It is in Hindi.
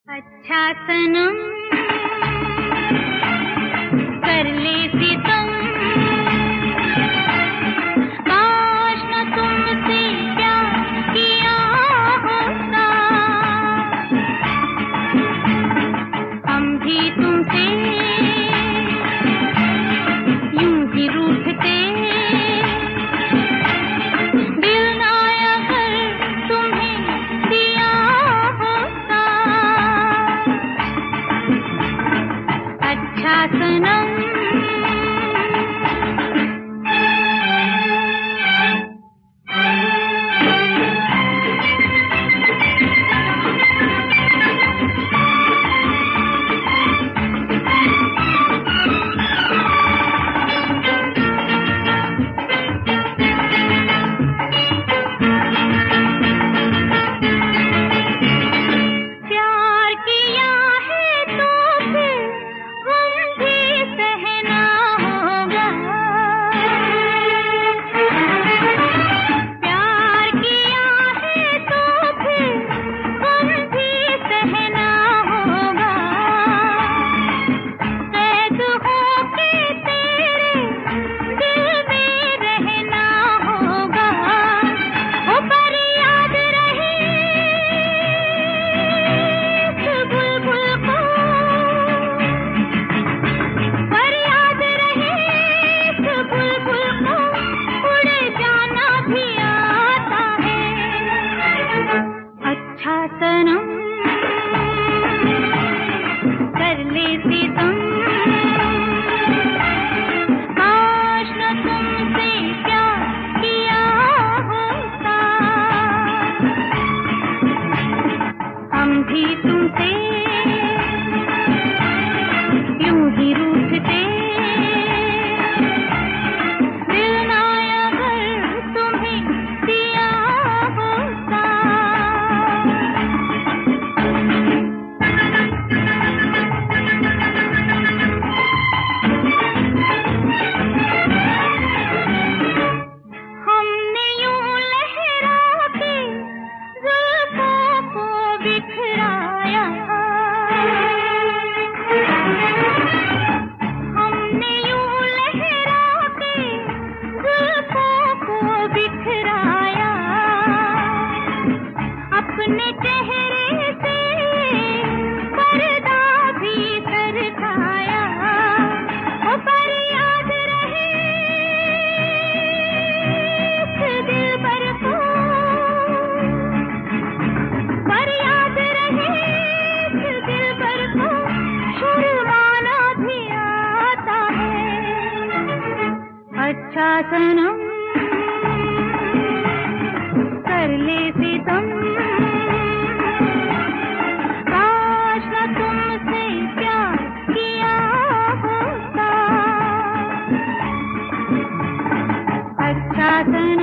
अच्छा सनम कर ले सितम, काश न तुमसे प्यार किया होता, हम भी तुमसे यूं ही रूठते, दिल ना अगर तुम्हें दिया होता। अच्छा सनम कर ले सितम, काश न तुमसे प्यार किया होता, हम भी तुमसे यूं ही रूठते, दिल ना अगर तुम्हें दिया होता। अपने चेहरे से पर्दा भी सरकाया, वो पर याद रहे इस दिलबर को, पर याद रहे इस दिलबर को, शर्माना भी आता है। अच्छा सनम कर ले सितम, काश न तुमसे प्यार किया होता। अच्छा सनम